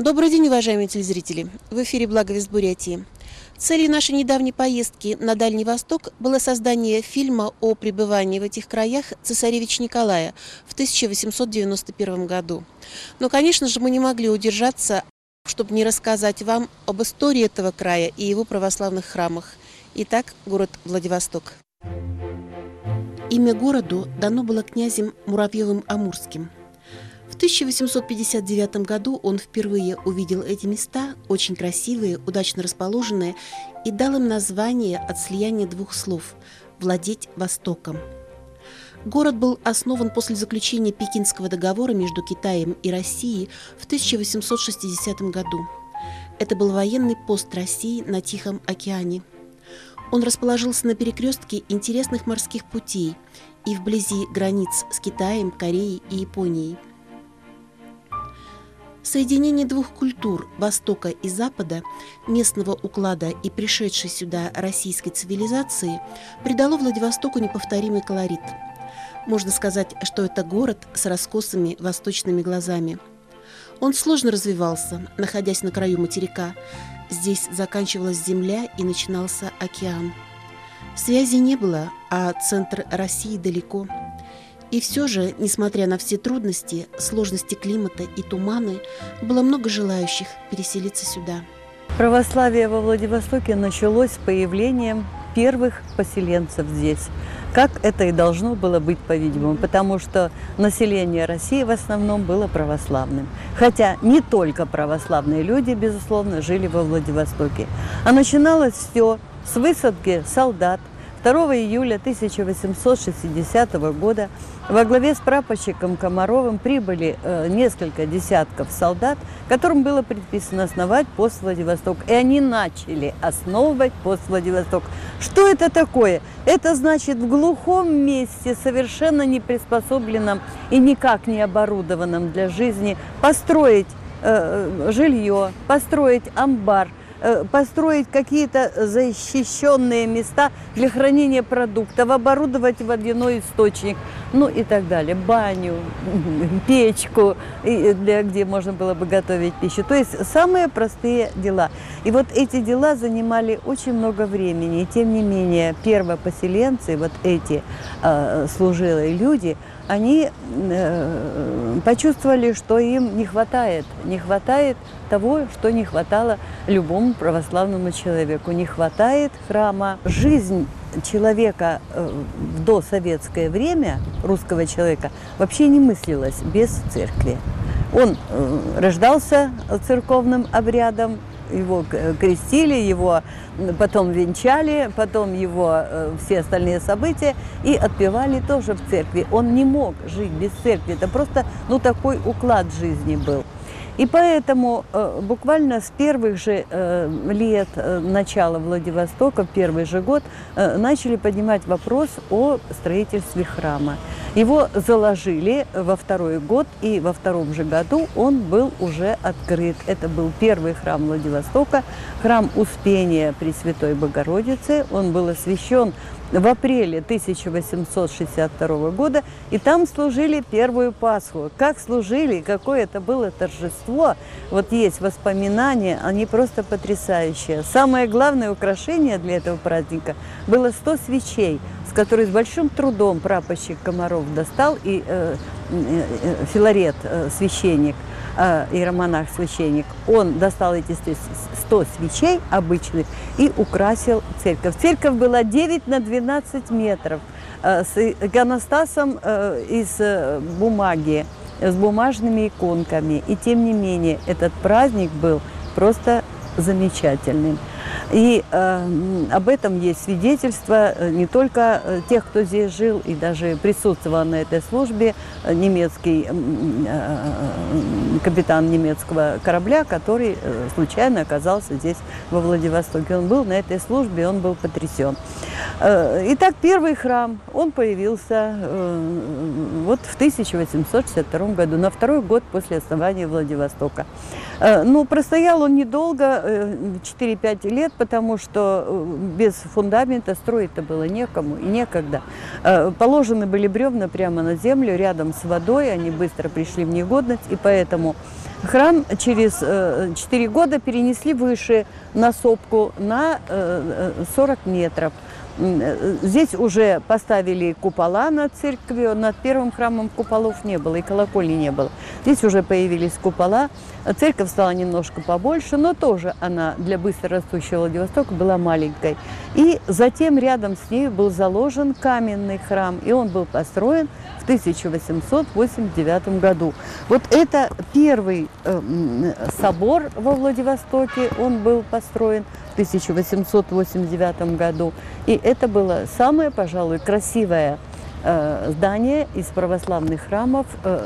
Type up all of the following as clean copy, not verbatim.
Добрый день, уважаемые телезрители! В эфире «Благо Вест Бурятии». Целью нашей недавней поездки на Дальний Восток было создание фильма о пребывании в этих краях цесаревича Николая в 1891 году. Но, конечно же, мы не могли удержаться, чтобы не рассказать вам об истории этого края и его православных храмах. Итак, город Владивосток. Имя городу дано было князем Муравьевым-Амурским. В 1859 году он впервые увидел эти места, очень красивые, удачно расположенные, и дал им название от слияния двух слов – «владеть Востоком». Город был основан после заключения Пекинского договора между Китаем и Россией в 1860 году. Это был военный пост России на Тихом океане. Он расположился на перекрестке интересных морских путей и вблизи границ с Китаем, Кореей и Японией. Соединение двух культур – Востока и Запада, местного уклада и пришедшей сюда российской цивилизации придало Владивостоку неповторимый колорит. Можно сказать, что это город с раскосыми восточными глазами. Он сложно развивался, находясь на краю материка. Здесь заканчивалась земля и начинался океан. Связи не было, а центр России далеко. И все же, несмотря на все трудности, сложности климата и туманы, было много желающих переселиться сюда. Православие во Владивостоке началось с появлением первых поселенцев здесь. Как это и должно было быть, по-видимому, потому что население России в основном было православным. Хотя не только православные люди, безусловно, жили во Владивостоке. А начиналось все с высадки солдат. 2 июля 1860 года во главе с прапорщиком Комаровым прибыли несколько десятков солдат, которым было предписано основать пост Владивосток. И они начали основывать пост Владивосток. Что это такое? Это значит в глухом месте, совершенно не приспособленном и никак не оборудованном для жизни, построить жилье, построить амбар, построить какие-то защищенные места для хранения продуктов, оборудовать водяной источник, ну и так далее, баню, печку, где можно было бы готовить пищу. То есть самые простые дела. И вот эти дела занимали очень много времени. И тем не менее, первопоселенцы, вот эти служилые люди, они почувствовали, что им не хватает того, что не хватало любому православному человеку. Не хватает храма. Жизнь человека в досоветское время, русского человека, вообще не мыслилась без церкви. Он рождался церковным обрядом, его крестили, его потом венчали, потом его все остальные события и отпевали тоже в церкви. Он не мог жить без церкви, это просто такой уклад жизни был. И поэтому буквально с первых же лет начала Владивостока, в первый же год, начали поднимать вопрос о строительстве храма. Его заложили во второй год, и во втором же году он был уже открыт. Это был первый храм Владивостока, храм Успения Пресвятой Богородицы. Он был освящен в апреле 1862 года, и там служили первую Пасху. Как служили, какое это было торжество, вот есть воспоминания, они просто потрясающие. Самое главное украшение для этого праздника было 100 свечей, с которых с большим трудом прапорщик Комаров достал, и Филарет, священник, иеромонах-священник, он достал эти 100 свечей обычных и украсил церковь. Церковь была 9 на 12 метров с иконостасом из бумаги, с бумажными иконками. И тем не менее, этот праздник был просто замечательным. И об этом есть свидетельство не только тех, кто здесь жил и даже присутствовал на этой службе, немецкий капитан немецкого корабля, который случайно оказался здесь, во Владивостоке. Он был на этой службе, он был потрясен. Итак, первый храм, он появился вот в 1862 году, на второй год после основания Владивостока. Но простоял он недолго, 4-5 лет. лет, потому что без фундамента строить-то было некому и некогда. Положены были бревна прямо на землю, рядом с водой, они быстро пришли в негодность, и поэтому храм через 4 года перенесли выше на сопку на 40 метров. Здесь уже поставили купола над церковью, над первым храмом куполов не было и колокольни не было. Здесь уже появились купола, церковь стала немножко побольше, но тоже она для быстро растущего Владивостока была маленькой. И затем рядом с ней был заложен каменный храм, и он был построен в 1889 году. Вот это первый собор во Владивостоке, он был построен в 1889 году. И это было самое, пожалуй, красивое здание из православных храмов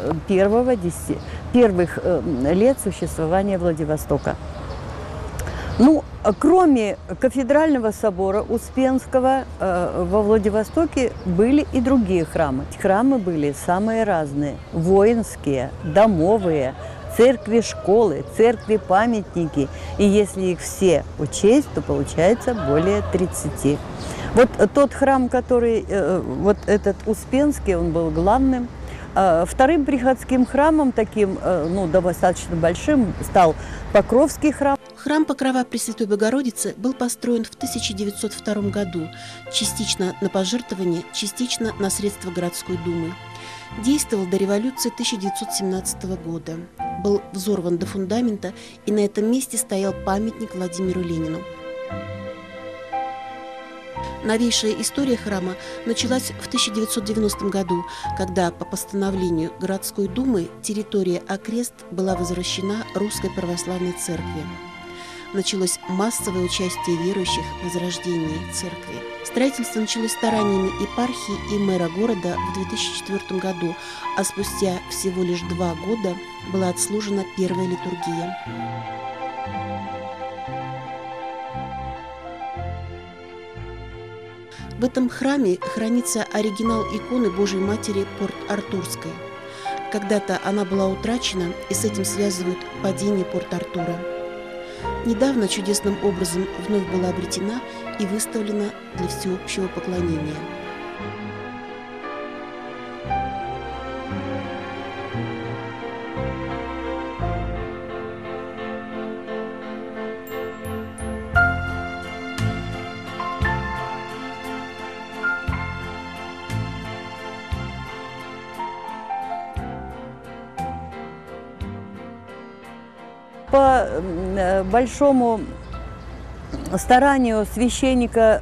первых лет существования Владивостока. Ну, кроме кафедрального собора Успенского, во Владивостоке были и другие храмы. Храмы были самые разные: воинские, домовые, церкви, школы, церкви, памятники. И если их все учесть, то получается более 30. Вот тот храм, который, вот этот Успенский, он был главным. Вторым приходским храмом, таким, ну, достаточно большим, стал Покровский храм. Храм Покрова Пресвятой Богородицы был построен в 1902 году, частично на пожертвование, частично на средства городской думы. Действовал до революции 1917 года. Был взорван до фундамента, и на этом месте стоял памятник Владимиру Ленину. Новейшая история храма началась в 1990 году, когда по постановлению городской думы территория окрест была возвращена Русской Православной Церкви. Началось массовое участие верующих в возрождении церкви. Строительство началось стараниями епархии и мэра города в 2004 году, а спустя всего лишь 2 года была отслужена первая литургия. В этом храме хранится оригинал иконы Божией Матери Порт-Артурской. Когда-то она была утрачена, и с этим связывают падение Порт-Артура. Недавно чудесным образом вновь была обретена и выставлена для всеобщего поклонения. По большому старанию священника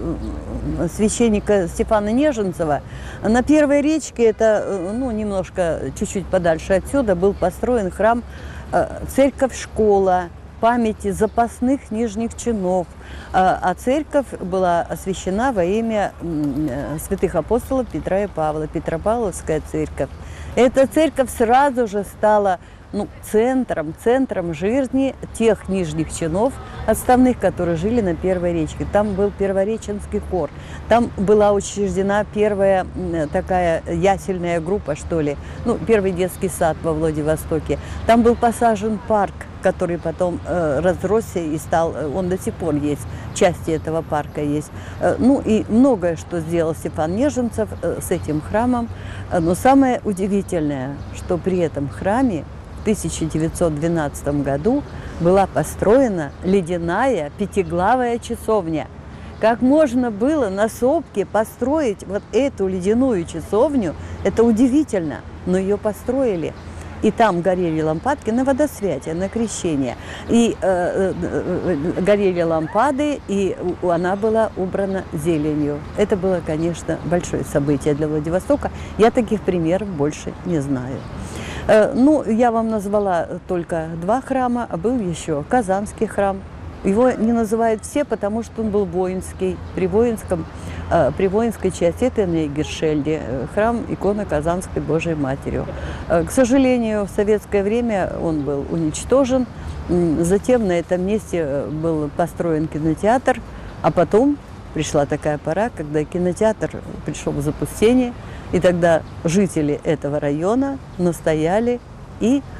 Стефана Неженцева на Первой речке, это немножко, чуть-чуть подальше отсюда, был построен храм, церковь-школа памяти запасных нижних чинов, а церковь была освящена во имя святых апостолов Петра и Павла, Петропавловская церковь. Эта церковь сразу же стала центром жизни тех нижних чинов отставных, которые жили на Первой речке. Там был Первореченский хор, там была учреждена первая такая ясельная группа, что ли, первый детский сад во Владивостоке. Там был посажен парк, который потом разросся и стал, он до сих пор есть, части этого парка есть. И многое, что сделал Стефан Неженцев с этим храмом. Но самое удивительное, что при этом храме в 1912 году была построена ледяная пятиглавая часовня. Как можно было на сопке построить вот эту ледяную часовню, это удивительно, но ее построили. И там горели лампадки на водосвятие, на крещение. И горели лампады, и она была убрана зеленью. Это было, конечно, большое событие для Владивостока. Я таких примеров больше не знаю. Я вам назвала только 2 храма, а был еще Казанский храм. Его не называют все, потому что он был воинский. При воинской части это на Егершельде, храм иконы Казанской Божией Матерью. К сожалению, в советское время он был уничтожен. Затем на этом месте был построен кинотеатр, а потом пришла такая пора, когда кинотеатр пришел в запустение, и тогда жители этого района настояли и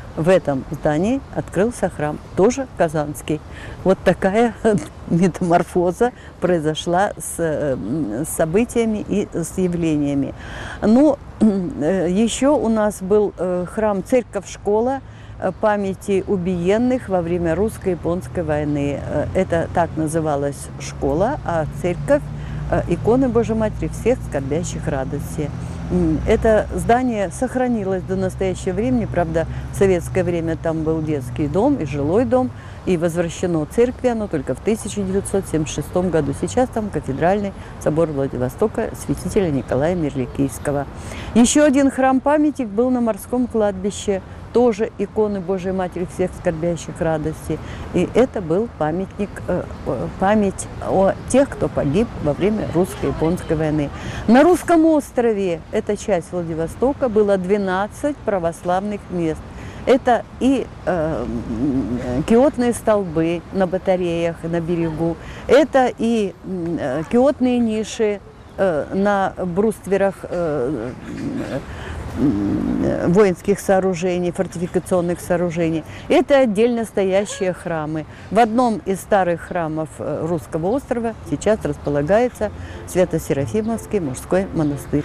в этом здании открылся храм, тоже казанский. Вот такая метаморфоза произошла с событиями и с явлениями. Ну, еще у нас был храм церковь-школа памяти убиенных во время русско-японской войны. Это так называлась школа, а церковь иконы Божьей Матери всех скорбящих радости. Это здание сохранилось до настоящего времени, правда, в советское время там был детский дом и жилой дом, и возвращено церкви оно только в 1976 году. Сейчас там кафедральный собор Владивостока святителя Николая Мирликийского. Еще один храм-памятник был на морском кладбище, тоже иконы Божьей Матери всех скорбящих радости. И это был памятник, память о тех, кто погиб во время русско-японской войны. На Русском острове, эта часть Владивостока, было 12 православных мест. Это и киотные столбы на батареях на берегу, это и киотные ниши на брустверах воинских сооружений, фортификационных сооружений. Это отдельно стоящие храмы. В одном из старых храмов Русского острова сейчас располагается Свято-Серафимовский мужской монастырь.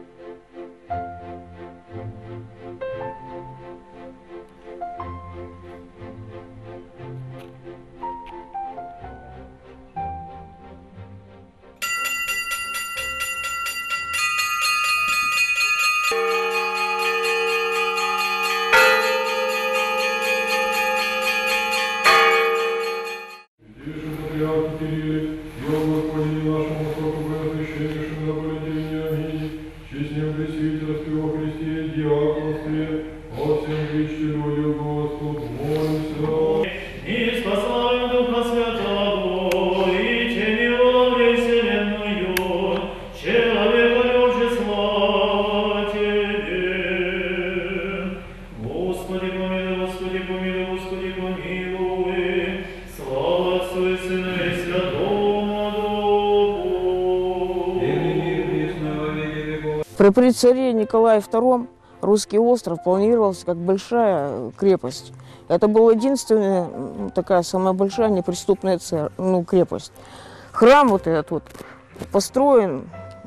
При царе Николае II Русский остров планировался как большая крепость. Это была единственная, такая самая большая неприступная крепость. Храм вот этот вот построен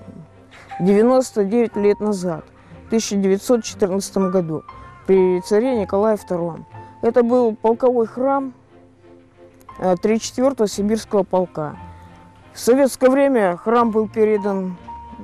99 лет назад, в 1914 году, при царе Николае II. Это был полковой храм 3-4 Сибирского полка. В советское время храм был передан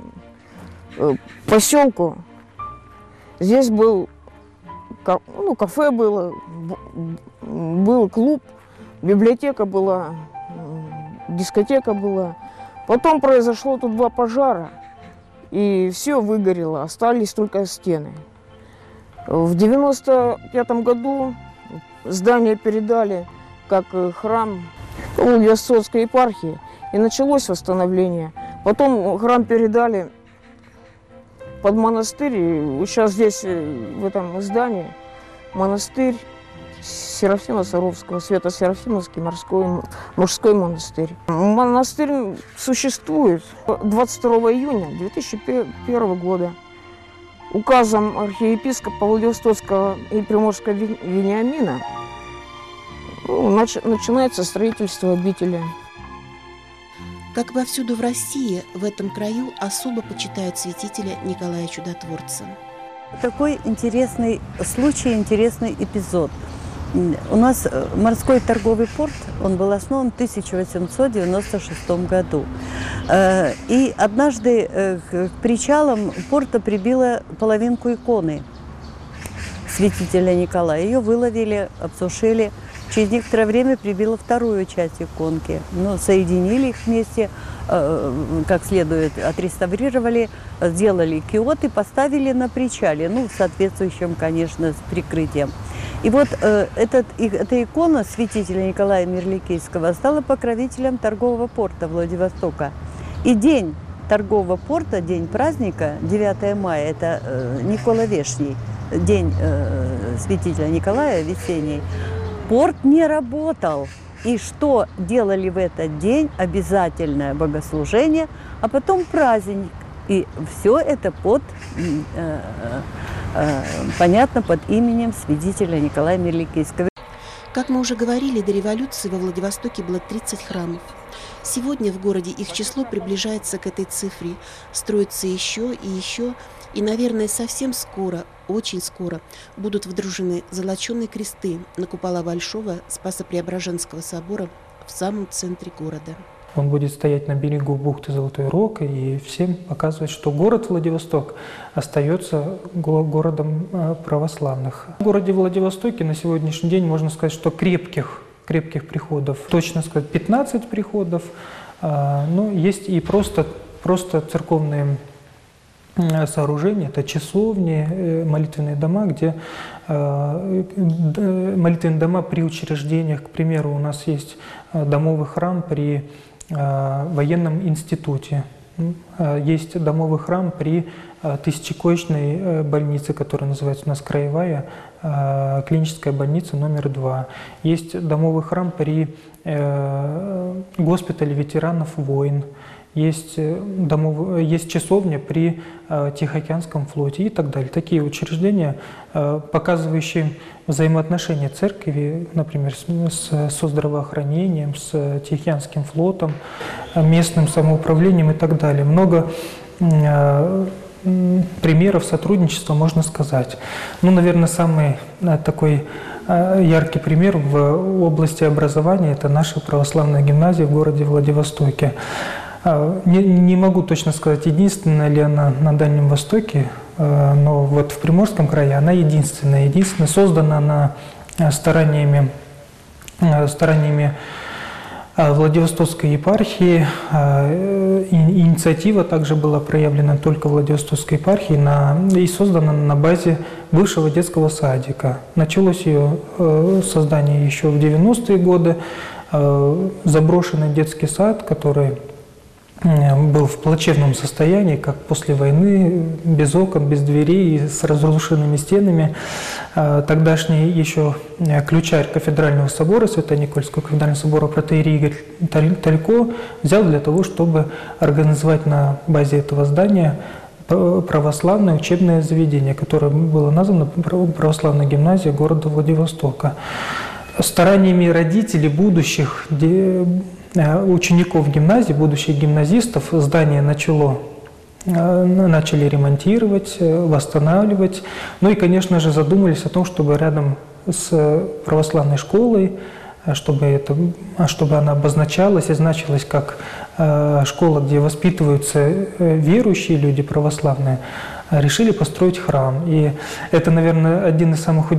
поселку. Здесь был кафе было, был клуб, библиотека была, дискотека была. Потом произошло тут 2 пожара, и все выгорело, остались только стены. В 1995 году здание передали как храм Владивостокской епархии, и началось восстановление. Потом храм передали под монастырь. И сейчас здесь, в этом здании, монастырь Серафима Саровского, Свято-Серафимовский мужской монастырь. Монастырь существует 22 июня 2001 года. Указом архиепископа Владивостокского и Приморского Вениамина начинается строительство обители. Как повсюду в России, в этом краю особо почитают святителя Николая Чудотворца. Такой интересный случай, интересный эпизод. У нас морской торговый порт, он был основан в 1896 году. И однажды к причалам порта прибила половинку иконы святителя Николая. Ее выловили, обсушили. Через некоторое время прибила вторую часть иконки. Но соединили их вместе, как следует, отреставрировали, сделали киот и поставили на причале, соответствующим, конечно, с прикрытием. И вот эта икона святителя Николая Мирликийского стала покровителем торгового порта Владивостока. И день торгового порта, день праздника, 9 мая, это Никола Вешний, день святителя Николая весенний, порт не работал. И что делали в этот день? Обязательное богослужение, а потом праздник. И все это понятно, под именем святителя Николая Мирликийского. Как мы уже говорили, до революции во Владивостоке было 30 храмов. Сегодня в городе их число приближается к этой цифре. Строится еще и еще. И, наверное, совсем скоро, очень скоро, будут вдружены золоченые кресты на купола Большого Спасо-Преображенского собора в самом центре города. Он будет стоять на берегу бухты Золотой Рог и всем показывать, что город Владивосток остается городом православных. В городе Владивостоке на сегодняшний день можно сказать, что крепких приходов, точно сказать, 15 приходов, но есть и просто церковные сооружения, это часовни, молитвенные дома, где молитвенные дома при учреждениях, к примеру, у нас есть домовый храм при военном институте, есть домовый храм при тысячекоечной больнице, которая называется у нас краевая клиническая больница номер 2. Есть домовый храм при госпитале ветеранов войн. Есть часовня при Тихоокеанском флоте и так далее. Такие учреждения, показывающие взаимоотношения церкви, например, со здравоохранением, с Тихоокеанским флотом, местным самоуправлением и так далее. Много примеров сотрудничества можно сказать. Ну, наверное, самый такой яркий пример в области образования – это наша православная гимназия в городе Владивостоке. Не могу точно сказать, единственная ли она на Дальнем Востоке, но вот в Приморском крае она единственная. Создана она стараниями Владивостокской епархии. Инициатива также была проявлена только Владивостокской епархии и создана на базе бывшего детского садика. Началось ее создание еще в 90-е годы. Заброшенный детский сад, который был в плачевном состоянии, как после войны, без окон, без дверей, с разрушенными стенами. Тогдашний еще ключарь кафедрального собора, Свято-Никольского кафедрального собора, протоиерей Игорь Талько, взял для того, чтобы организовать на базе этого здания православное учебное заведение, которое было названо Православная гимназия города Владивостока. Стараниями родителей будущих учеников гимназии, будущих гимназистов, здание начали ремонтировать, восстанавливать. Ну и, конечно же, задумались о том, чтобы рядом с православной школой, чтобы она обозначалась и значилась как школа, где воспитываются верующие люди православные, решили построить храм. И это, наверное, один из самых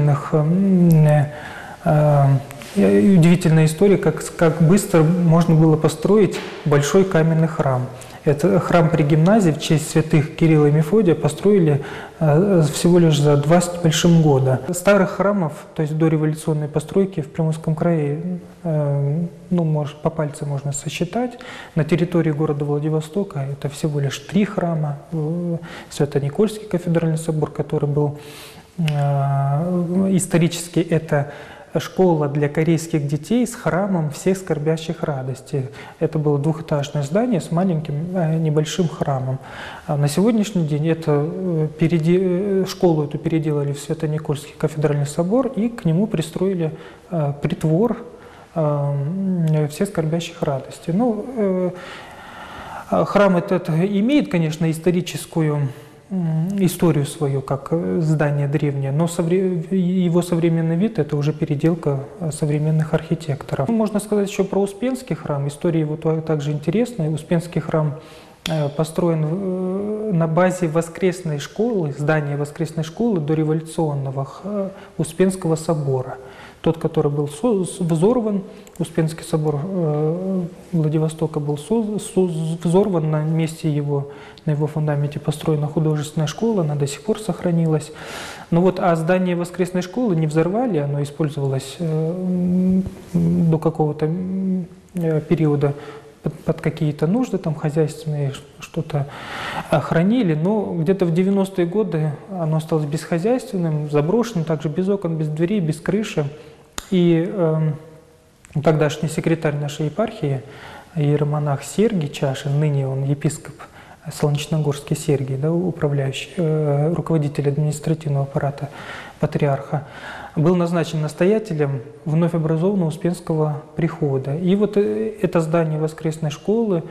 удивительная история, как быстро можно было построить большой каменный храм. Это храм при гимназии в честь святых Кирилла и Мефодия построили всего лишь за 2 с небольшим года. Старых храмов, то есть дореволюционной постройки в Приморском крае, по пальцам можно сосчитать. На территории города Владивостока это всего лишь 3 храма. Свято-Никольский кафедральный собор, который был исторически это школа для корейских детей с храмом всех скорбящих радости. Это было двухэтажное здание с маленьким небольшим храмом. На сегодняшний день школу эту переделали в Свято-Никольский кафедральный собор и к нему пристроили притвор всех скорбящих радости. Храм этот имеет, конечно, историю свою, как здание древнее, но его современный вид – это уже переделка современных архитекторов. Можно сказать еще про Успенский храм. История его также интересная. Успенский храм построен на базе воскресной школы, здания воскресной школы дореволюционного Успенского собора. Тот, который был взорван, Успенский собор Владивостока был взорван, на месте его, на его фундаменте построена художественная школа, она до сих пор сохранилась. А здание воскресной школы не взорвали, оно использовалось до какого-то периода под какие-то нужды, там хозяйственные, что-то хранили, но где-то в 90-е годы оно осталось бесхозяйственным, заброшенным, также без окон, без дверей, без крыши. И тогдашний секретарь нашей епархии, иеромонах Сергий Чашин, ныне он епископ Солнечногорский Сергий, да, управляющий, руководитель административного аппарата патриарха, был назначен настоятелем вновь образованного Успенского прихода. И вот это здание воскресной школы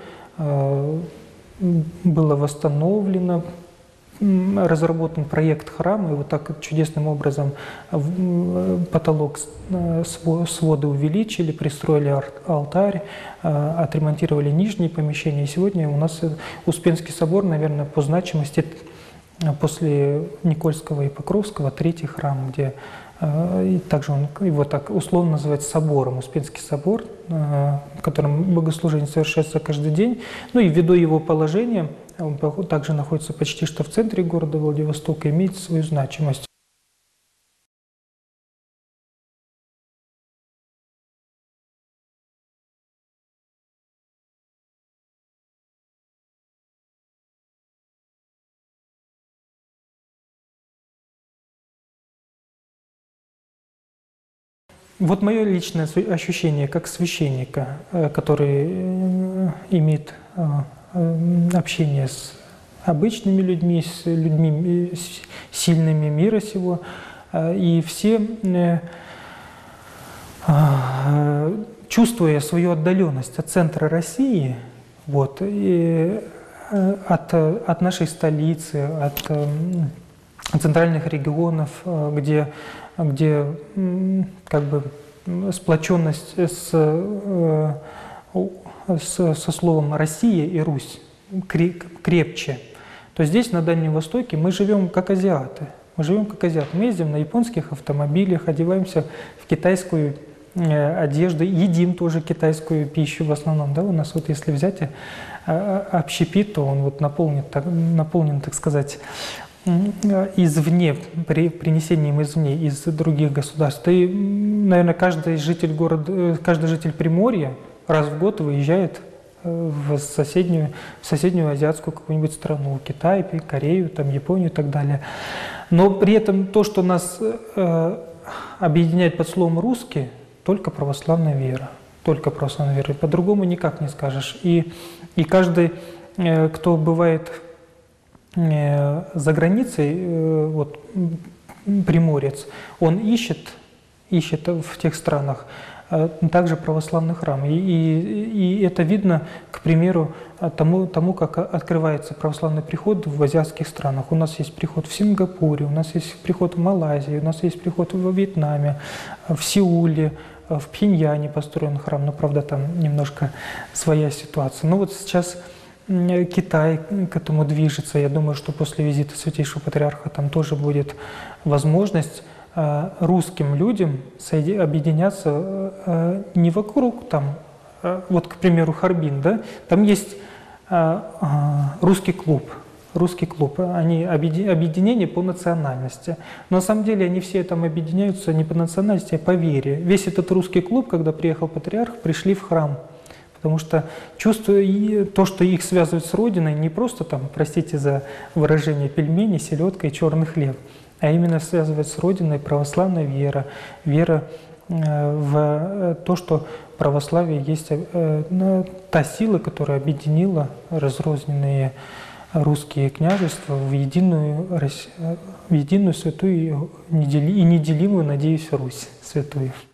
было восстановлено, разработан проект храма, и вот так чудесным образом потолок, своды увеличили, пристроили алтарь, отремонтировали нижние помещения. И сегодня у нас Успенский собор, наверное, по значимости после Никольского и Покровского третий храм, где и также он его так условно называют собором, Успенский собор, в котором богослужение совершается каждый день. Ну и ввиду его положения, он также находится почти что в центре города Владивостока, имеет свою значимость. Вот мое личное ощущение как священника, который имеет общение с обычными людьми, с людьми сильными мира сего, и все, чувствуя свою отдаленность от центра России, вот, и от нашей столицы, от центральных регионов, где как бы сплоченность со словом «Россия» и «Русь» крепче, то здесь, на Дальнем Востоке, мы живем как азиаты. Мы живем как азиаты. Мы ездим на японских автомобилях, одеваемся в китайскую одежду, едим тоже китайскую пищу в основном. Да? У нас вот если взять общепит, то он вот наполнен, так сказать, извне, принесением извне, из других государств. И, наверное, каждый житель Приморья раз в год выезжает в соседнюю азиатскую какую-нибудь страну, Китай, Корею, там, Японию и так далее. Но при этом то, что нас объединяет под словом «русский», только православная вера. Только православная вера. По-другому никак не скажешь. И каждый, кто бывает за границей, вот, приморец, он ищет в тех странах также православный храм. И это видно, к примеру, тому, как открывается православный приход в азиатских странах. У нас есть приход в Сингапуре, у нас есть приход в Малайзии, у нас есть приход во Вьетнаме, в Сеуле, в Пхеньяне построен храм, но, правда, там немножко своя ситуация. Но вот сейчас Китай к этому движется. Я думаю, что после визита Святейшего Патриарха там тоже будет возможность русским людям объединяться не вокруг, там, вот, к примеру, Харбин, да, там есть русский клуб, они объединение по национальности. Но на самом деле они все там объединяются не по национальности, а по вере. Весь этот русский клуб, когда приехал патриарх, пришли в храм. Потому что чувствуя то, что их связывает с Родиной, не просто там, простите за выражение, пельмени, селедка и черный хлеб, а именно связывает с Родиной православная вера, вера в то, что православие есть та сила, которая объединила разрозненные русские княжества в единую святую и неделимую, надеюсь, Русь святую.